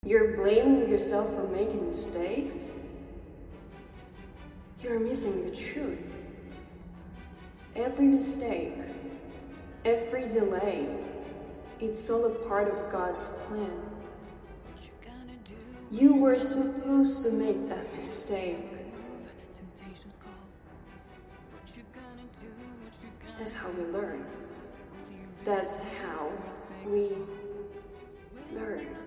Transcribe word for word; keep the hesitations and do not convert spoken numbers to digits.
You're blaming yourself for making mistakes? You're missing the truth. Every mistake, every delay, it's all a part of God's plan. You were supposed to make that mistake. That's how we learn. That's how we learn.